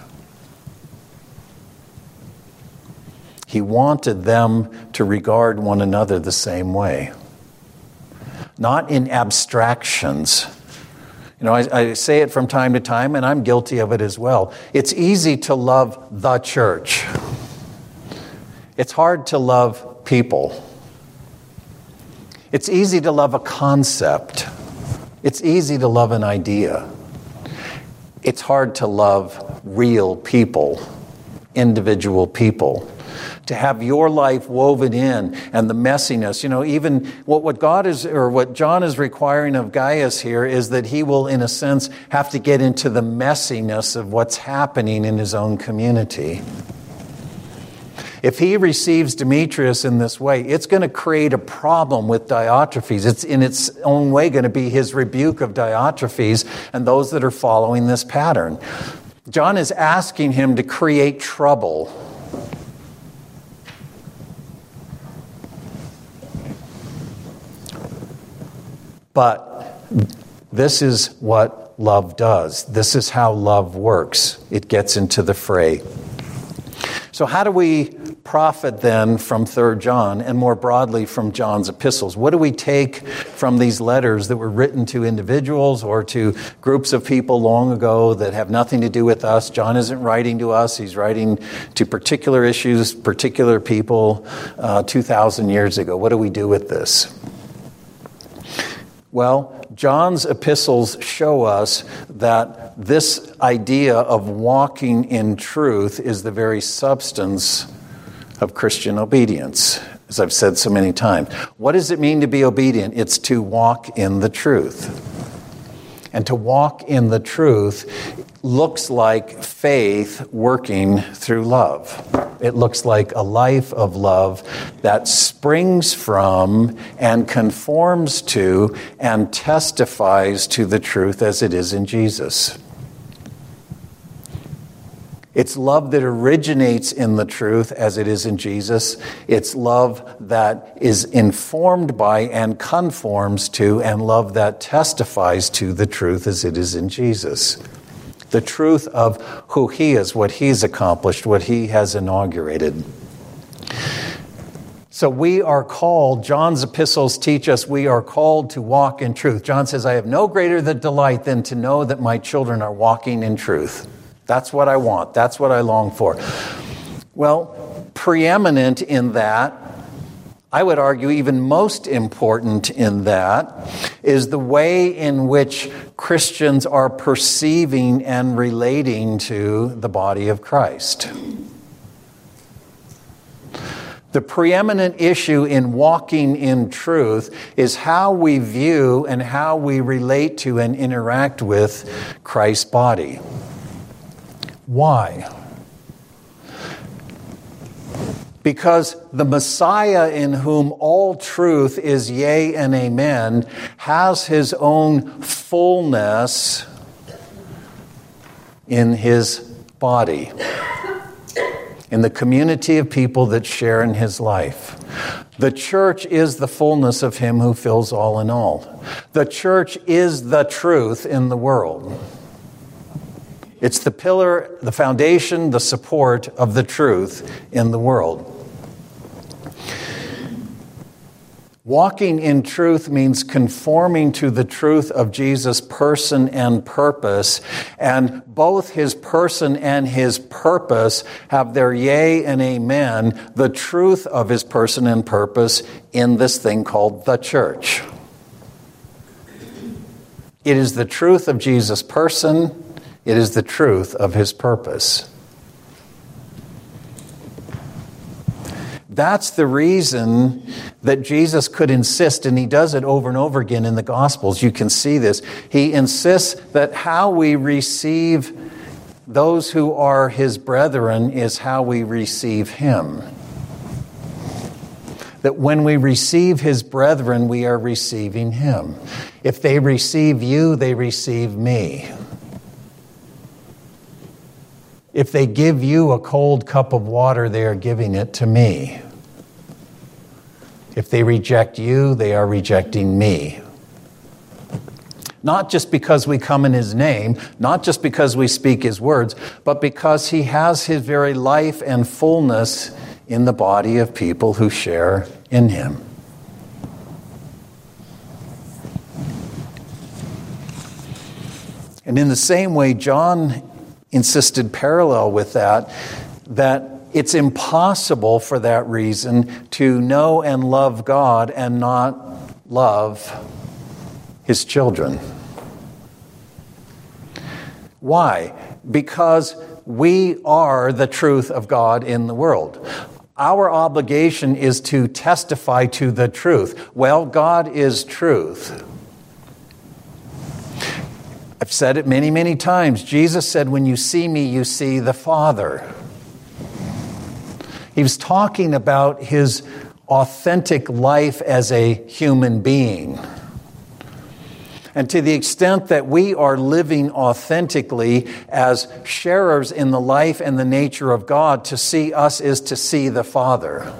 He wanted them to regard one another the same way. Not in abstractions. You know, I, I say it from time to time, and I'm guilty of it as well. It's easy to love the church. It's hard to love people. It's easy to love a concept. It's easy to love an idea. It's hard to love real people, individual people. To have your life woven in and the messiness. You know, even what, what God is, or what John is requiring of Gaius here is that he will, in a sense, have to get into the messiness of what's happening in his own community. If he receives Demetrius in this way, it's going to create a problem with Diotrephes. It's in its own way going to be his rebuke of Diotrephes and those that are following this pattern. John is asking him to create trouble. But this is what love does. This is how love works. It gets into the fray. So how do we profit then from Third John and more broadly from John's epistles? What do we take from these letters that were written to individuals or to groups of people long ago that have nothing to do with us? John isn't writing to us. He's writing to particular issues, particular people uh, two thousand years ago. What do we do with this? Well, John's epistles show us that this idea of walking in truth is the very substance of Christian obedience, as I've said so many times. What does it mean to be obedient? It's to walk in the truth. And to walk in the truth looks like faith working through love. It looks like a life of love that springs from and conforms to and testifies to the truth as it is in Jesus. It's love that originates in the truth as it is in Jesus. It's love that is informed by and conforms to, and love that testifies to the truth as it is in Jesus. The truth of who he is, what he's accomplished, what he has inaugurated. So we are called, John's epistles teach us we are called to walk in truth. John says, I have no greater delight than to know that my children are walking in truth. That's what I want. That's what I long for. Well, preeminent in that, I would argue even most important in that, is the way in which Christians are perceiving and relating to the body of Christ. The preeminent issue in walking in truth is how we view and how we relate to and interact with Christ's body. Why? Because the Messiah, in whom all truth is yea and amen, has his own fullness in his body, in the community of people that share in his life. The church is the fullness of him who fills all in all. The church is the truth in the world. It's the pillar, the foundation, the support of the truth in the world. Walking in truth means conforming to the truth of Jesus' person and purpose, and both his person and his purpose have their yea and amen, the truth of his person and purpose in this thing called the church. It is the truth of Jesus' person. It is the truth of his purpose. That's the reason that Jesus could insist, and he does it over and over again in the Gospels. You can see this. He insists that how we receive those who are his brethren is how we receive him. That when we receive his brethren, we are receiving him. If they receive you, they receive me. If they give you a cold cup of water, they are giving it to me. If they reject you, they are rejecting me. Not just because we come in his name, not just because we speak his words, but because he has his very life and fullness in the body of people who share in him. And in the same way, John insisted parallel with that, that it's impossible for that reason to know and love God and not love his children. Why? Because we are the truth of God in the world. Our obligation is to testify to the truth. Well, God is truth. I've said it many, many times. Jesus said, when you see me, you see the Father. He was talking about his authentic life as a human being. And to the extent that we are living authentically as sharers in the life and the nature of God, to see us is to see the Father.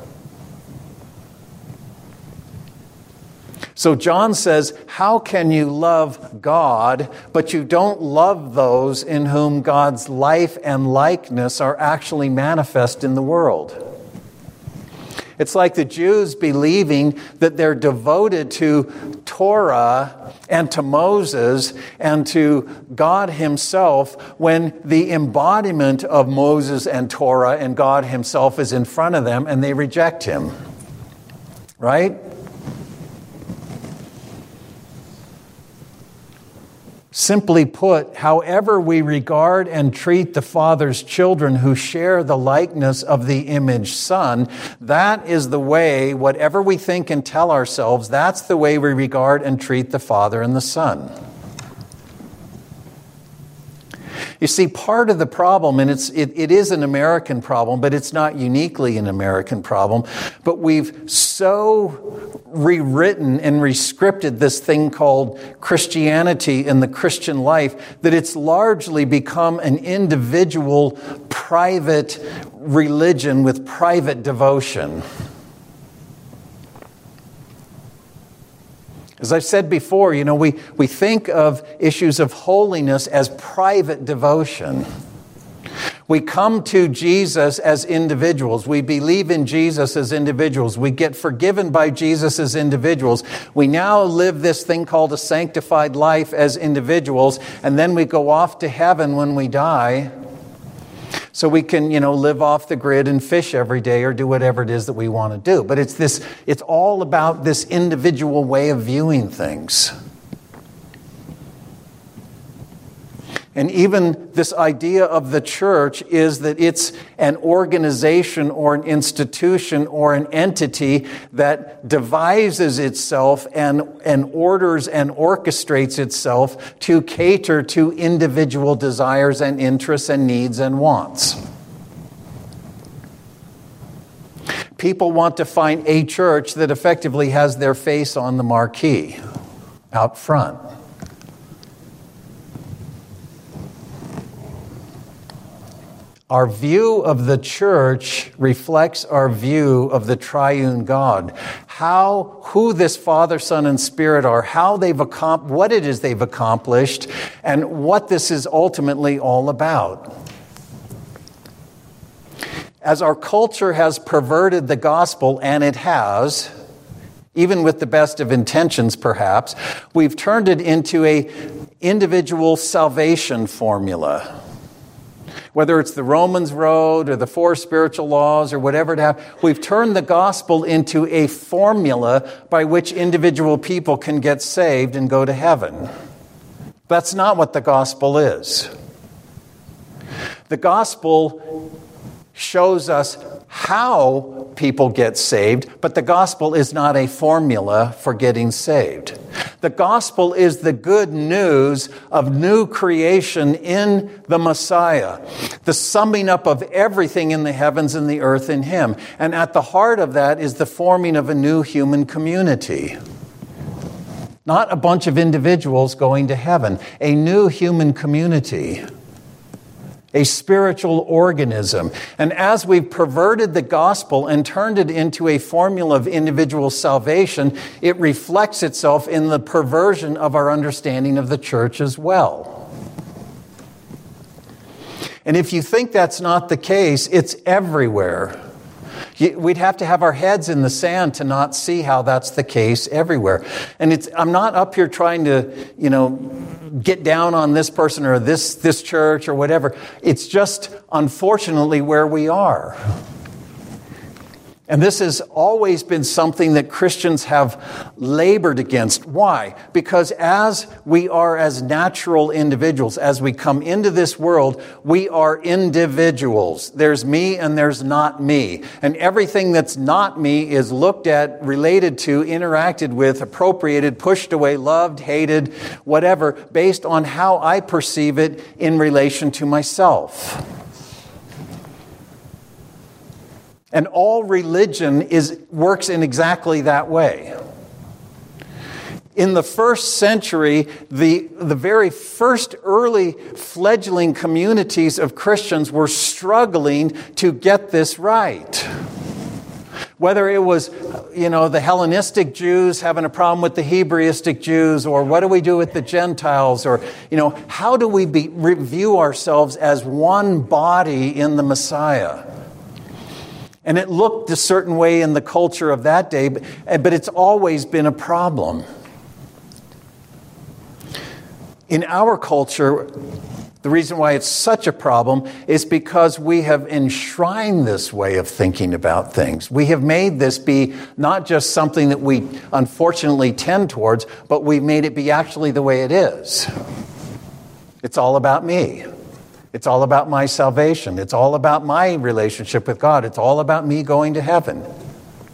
So John says, how can you love God, but you don't love those in whom God's life and likeness are actually manifest in the world? It's like the Jews believing that they're devoted to Torah and to Moses and to God himself when the embodiment of Moses and Torah and God himself is in front of them and they reject him. Right? Simply put, however we regard and treat the Father's children who share the likeness of the image Son, that is the way, whatever we think and tell ourselves, that's the way we regard and treat the Father and the Son. You see, part of the problem, and it's, it, it is an American problem, but it's not uniquely an American problem, but we've so rewritten and rescripted this thing called Christianity in the Christian life that it's largely become an individual, private religion with private devotion. As I've said before, you know, we, we think of issues of holiness as private devotion. We come to Jesus as individuals. We believe in Jesus as individuals. We get forgiven by Jesus as individuals. We now live this thing called a sanctified life as individuals, and then we go off to heaven when we die. So we can, you know, live off the grid and fish every day or do whatever it is that we want to do. But it's this, it's all about this individual way of viewing things. And even this idea of the church is that it's an organization or an institution or an entity that devises itself and, and orders and orchestrates itself to cater to individual desires and interests and needs and wants. People want to find a church that effectively has their face on the marquee out front. Our view of the church reflects our view of the triune God. How, who this Father, Son, and Spirit are, how they've accom- what it is they've accomplished, and what this is ultimately all about. As our culture has perverted the gospel, and it has, even with the best of intentions perhaps, we've turned it into a individual salvation formula. Whether it's the Romans Road or the four spiritual laws or whatever it have, we've turned the gospel into a formula by which individual people can get saved and go to heaven. That's not what the gospel is. The gospel shows us how people get saved, but the gospel is not a formula for getting saved. The gospel is the good news of new creation in the Messiah, the summing up of everything in the heavens and the earth in Him. And at the heart of that is the forming of a new human community. Not a bunch of individuals going to heaven, a new human community. A spiritual organism. And as we've perverted the gospel and turned it into a formula of individual salvation, it reflects itself in the perversion of our understanding of the church as well. And if you think that's not the case, it's everywhere. We'd have to have our heads in the sand to not see how that's the case everywhere. And it's, I'm not up here trying to, you know, get down on this person or this, this church or whatever. It's just, unfortunately, where we are. And this has always been something that Christians have labored against. Why? Because as we are as natural individuals, as we come into this world, we are individuals. There's me and there's not me. And everything that's not me is looked at, related to, interacted with, appropriated, pushed away, loved, hated, whatever, based on how I perceive it in relation to myself. And all religion is works in exactly that way. In the first century, the, the very first early fledgling communities of Christians were struggling to get this right. Whether it was, you know, the Hellenistic Jews having a problem with the Hebraistic Jews, or what do we do with the Gentiles, or, you know, how do we be, review ourselves as one body in the Messiah? And it looked a certain way in the culture of that day, but, but it's always been a problem. In our culture, the reason why it's such a problem is because we have enshrined this way of thinking about things. We have made this be not just something that we unfortunately tend towards, but we've made it be actually the way it is. It's all about me. It's all about my salvation. It's all about my relationship with God. It's all about me going to heaven.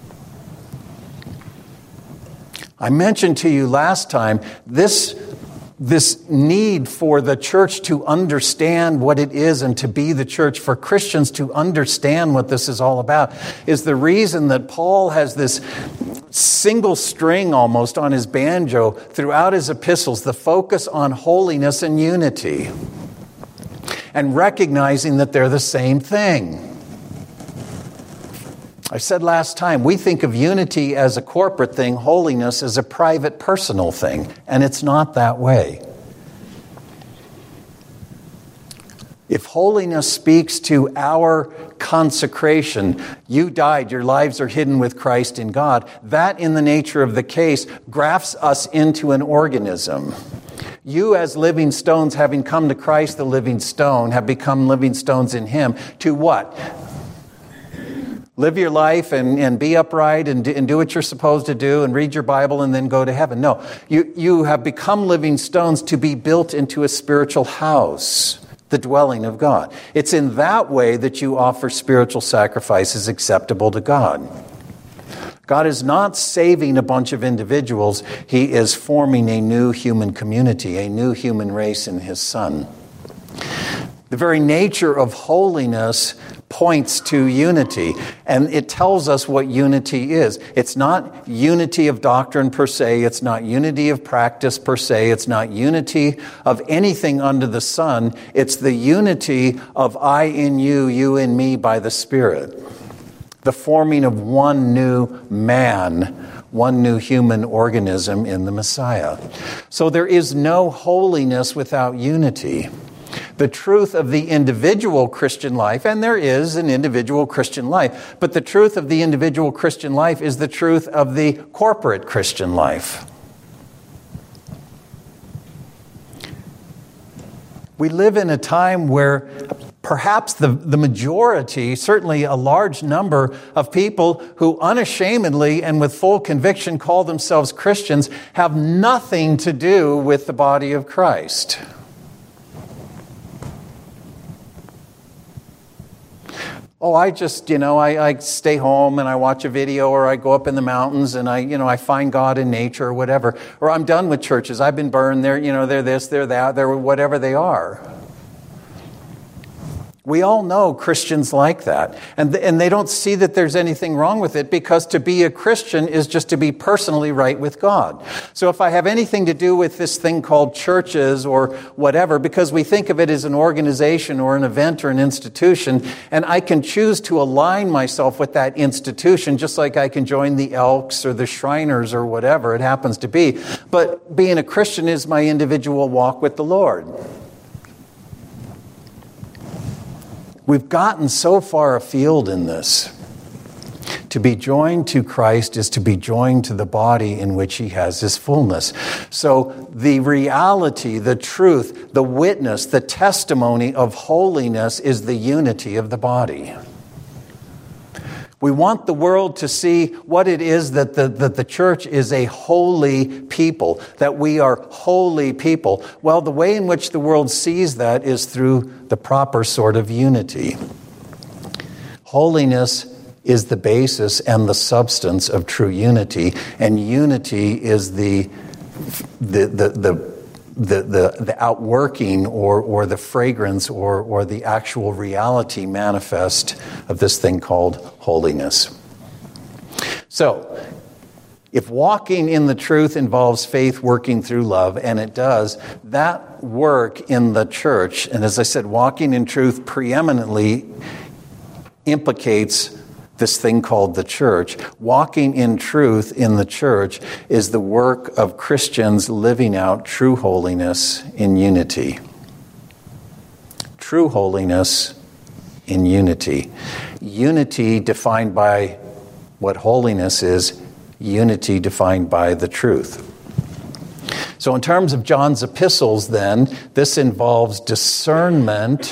I mentioned to you last time, this this need for the church to understand what it is and to be the church, for Christians to understand what this is all about, is the reason that Paul has this single string almost on his banjo throughout his epistles, the focus on holiness and unity, and recognizing that they're the same thing. I said last time, we think of unity as a corporate thing, holiness as a private, personal thing, and it's not that way. If holiness speaks to our consecration, you died, your lives are hidden with Christ in God, that in the nature of the case grafts us into an organism. You as living stones, having come to Christ the living stone, have become living stones in Him. To what? Live your life and, and be upright and do, and do what you're supposed to do and read your Bible and then go to heaven. No, you, you have become living stones to be built into a spiritual house, the dwelling of God. It's in that way that you offer spiritual sacrifices acceptable to God. God is not saving a bunch of individuals. He is forming a new human community, a new human race in His Son. The very nature of holiness points to unity, and it tells us what unity is. It's not unity of doctrine per se. It's not unity of practice per se. It's not unity of anything under the sun. It's the unity of I in you, you in me by the Spirit. The forming of one new man, one new human organism in the Messiah. So there is no holiness without unity. The truth of the individual Christian life, and there is an individual Christian life, but the truth of the individual Christian life is the truth of the corporate Christian life. We live in a time where perhaps the, the majority, certainly a large number of people who unashamedly and with full conviction call themselves Christians have nothing to do with the body of Christ. Oh, I just, you know, I, I stay home and I watch a video, or I go up in the mountains and I, you know, I find God in nature or whatever. Or I'm done with churches. I've been burned. They're, you know, they're this, they're that, they're whatever they are. We all know Christians like that. And, th- and they don't see that there's anything wrong with it, because to be a Christian is just to be personally right with God. So if I have anything to do with this thing called churches or whatever, because we think of it as an organization or an event or an institution, and I can choose to align myself with that institution, just like I can join the Elks or the Shriners or whatever it happens to be. But being a Christian is my individual walk with the Lord. We've gotten so far afield in this. To be joined to Christ is to be joined to the body in which He has His fullness. So the reality, the truth, the witness, the testimony of holiness is the unity of the body. We want the world to see what it is that the, that the church is a holy people, that we are holy people. Well, the way in which the world sees that is through the proper sort of unity. Holiness is the basis and the substance of true unity, and unity is the the the the The, the, the outworking or, or the fragrance or, or the actual reality manifest of this thing called holiness. So, if walking in the truth involves faith working through love, and it does, that work in the church, and as I said, walking in truth preeminently implicates this thing called the church. Walking in truth in the church is the work of Christians living out true holiness in unity. True holiness in unity. Unity defined by what holiness is, unity defined by the truth. So in terms of John's epistles then, this involves discernment.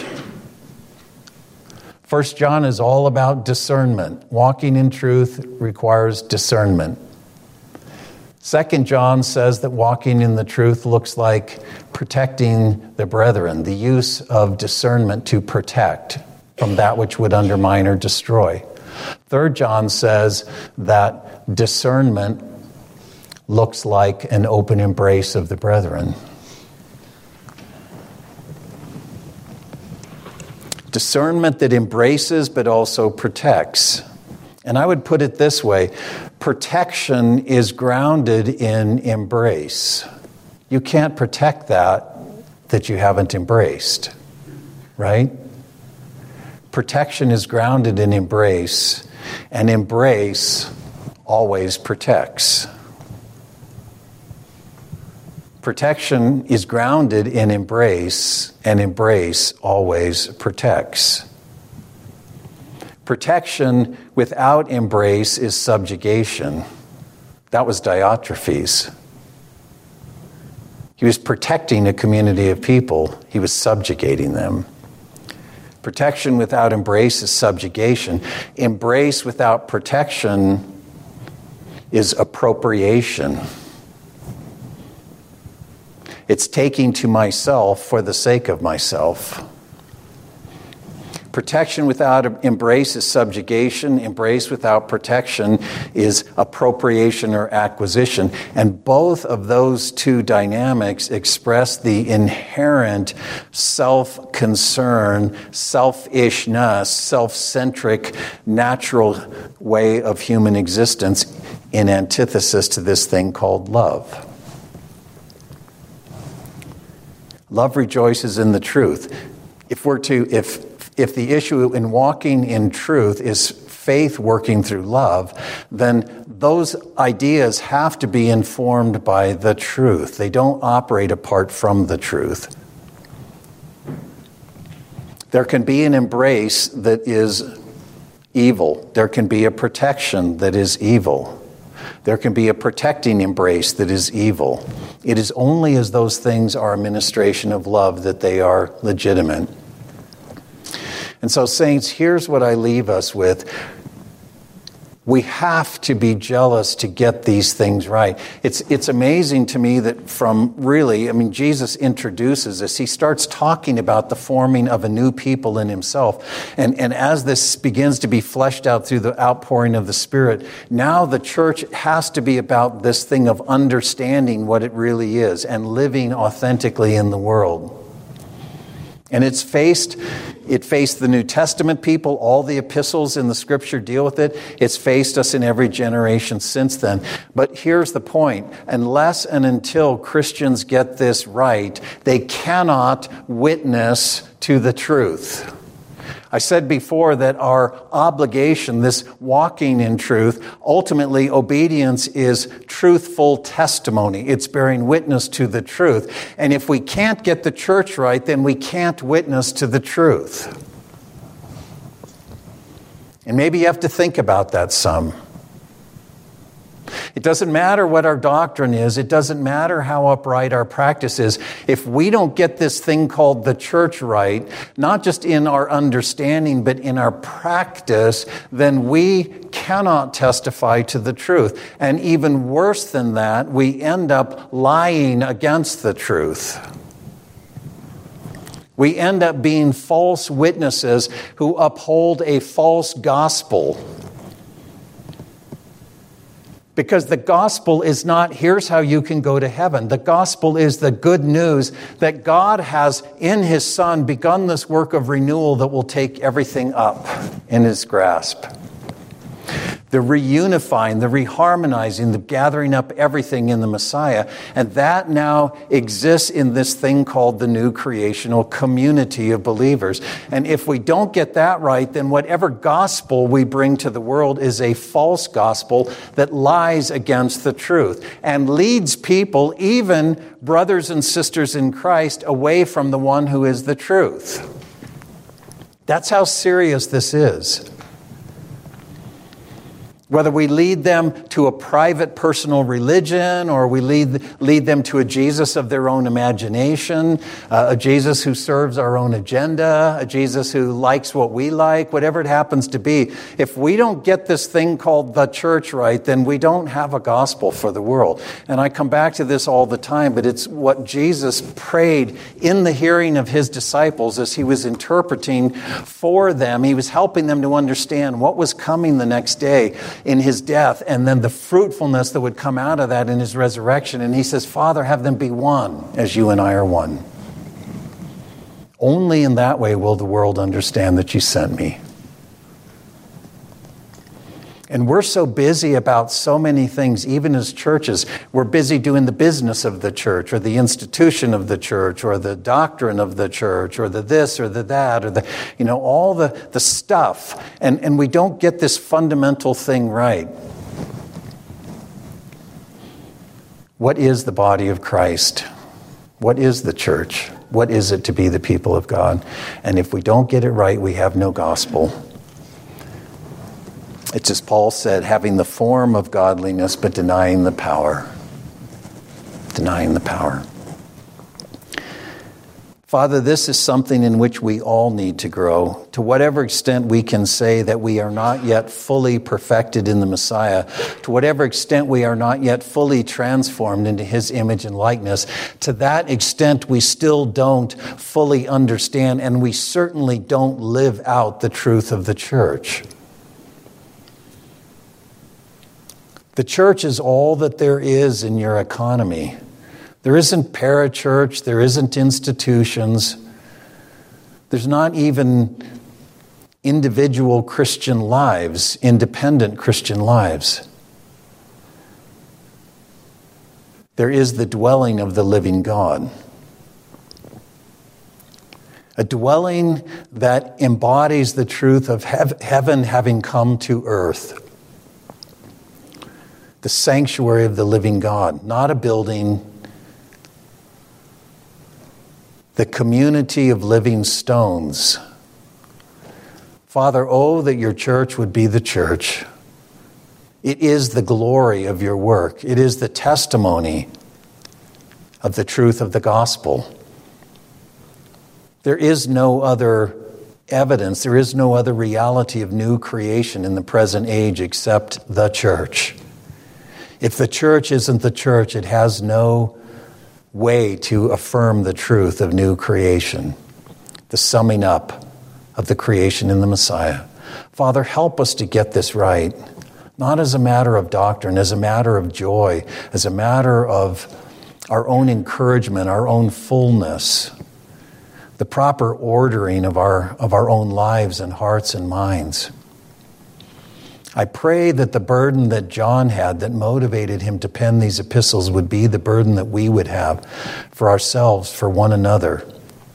First John is all about discernment. Walking in truth requires discernment. Second John says that walking in the truth looks like protecting the brethren, the use of discernment to protect from that which would undermine or destroy. Third John says that discernment looks like an open embrace of the brethren. Discernment that embraces but also protects. And I would put it this way: protection is grounded in embrace. You can't protect that that you haven't embraced, right? Protection is grounded in embrace, and embrace always protects. Protection is grounded in embrace, and embrace always protects. Protection without embrace is subjugation. That was Diotrephes. He was protecting a community of people. He was subjugating them. Protection without embrace is subjugation. Embrace without protection is appropriation. It's taking to myself for the sake of myself. Protection without embrace is subjugation. Embrace without protection is appropriation or acquisition. And both of those two dynamics express the inherent self-concern, selfishness, self-centric, natural way of human existence in antithesis to this thing called love. Love rejoices in the truth. If we're to, if if the issue in walking in truth is faith working through love, then those ideas have to be informed by the truth. They don't operate apart from the truth. There can be an embrace that is evil. There can be a protection that is evil. There can be a protecting embrace that is evil. It is only as those things are a ministration of love that they are legitimate. And so, saints, here's what I leave us with. We have to be jealous to get these things right. It's it's amazing to me that from really, I mean, Jesus introduces us. He starts talking about the forming of a new people in himself. And, and as this begins to be fleshed out through the outpouring of the Spirit, now the church has to be about this thing of understanding what it really is and living authentically in the world. And it's faced, it faced the New Testament people. All the epistles in the Scripture deal with it. It's faced us in every generation since then. But here's the point. Unless and until Christians get this right, they cannot witness to the truth. I said before that our obligation, this walking in truth, ultimately obedience is truthful testimony. It's bearing witness to the truth. And if we can't get the church right, then we can't witness to the truth. And maybe you have to think about that some. It doesn't matter what our doctrine is. It doesn't matter how upright our practice is. If we don't get this thing called the church right, not just in our understanding, but in our practice, then we cannot testify to the truth. And even worse than that, we end up lying against the truth. We end up being false witnesses who uphold a false gospel. Because the gospel is not, here's how you can go to heaven. The gospel is the good news that God has, in his Son, begun this work of renewal that will take everything up in his grasp. The reunifying, the reharmonizing, the gathering up everything in the Messiah. And that now exists in this thing called the new creational community of believers. And if we don't get that right, then whatever gospel we bring to the world is a false gospel that lies against the truth and leads people, even brothers and sisters in Christ, away from the one who is the truth. That's how serious this is. Whether we lead them to a private personal religion or we lead lead them to a Jesus of their own imagination, uh, a Jesus who serves our own agenda, a Jesus who likes what we like, whatever it happens to be, if we don't get this thing called the church right, then we don't have a gospel for the world. And I come back to this all the time, but it's what Jesus prayed in the hearing of his disciples as he was interpreting for them. He was helping them to understand what was coming the next day in his death, and then the fruitfulness that would come out of that in his resurrection. And he says, Father, have them be one as you and I are one. Only in that way will the world understand that you sent me. And we're so busy about so many things, even as churches. We're busy doing the business of the church, or the institution of the church, or the doctrine of the church, or the this or the that, or the, you know, all the, the stuff. And, and we don't get this fundamental thing right. What is the body of Christ? What is the church? What is it to be the people of God? And if we don't get it right, we have no gospel. It's as Paul said, having the form of godliness, but denying the power. Denying the power. Father, this is something in which we all need to grow. To whatever extent we can say that we are not yet fully perfected in the Messiah, to whatever extent we are not yet fully transformed into his image and likeness, to that extent we still don't fully understand, and we certainly don't live out the truth of the church. The church is all that there is in your economy. There isn't parachurch, there isn't institutions, there's not even individual Christian lives, independent Christian lives. There is the dwelling of the living God. A dwelling that embodies the truth of heaven having come to earth. The sanctuary of the living God, not a building. The community of living stones. Father, oh, that your church would be the church. It is the glory of your work. It is the testimony of the truth of the gospel. There is no other evidence, there is no other reality of new creation in the present age except the church. If the church isn't the church, it has no way to affirm the truth of new creation, the summing up of the creation in the Messiah. Father, help us to get this right, not as a matter of doctrine, as a matter of joy, as a matter of our own encouragement, our own fullness, the proper ordering of our, of our own lives and hearts and minds. I pray that the burden that John had that motivated him to pen these epistles would be the burden that we would have for ourselves, for one another.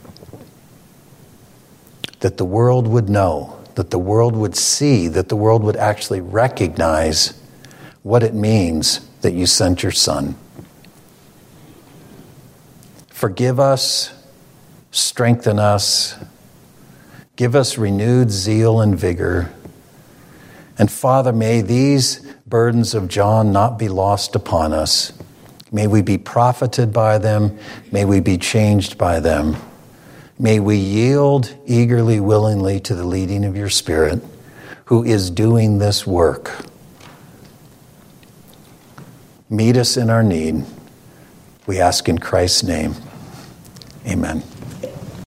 That the world would know, that the world would see, that the world would actually recognize what it means that you sent your Son. Forgive us, strengthen us, give us renewed zeal and vigor. And Father, may these burdens of John not be lost upon us. May we be profited by them. May we be changed by them. May we yield eagerly, willingly to the leading of your Spirit, who is doing this work. Meet us in our need. We ask in Christ's name. Amen.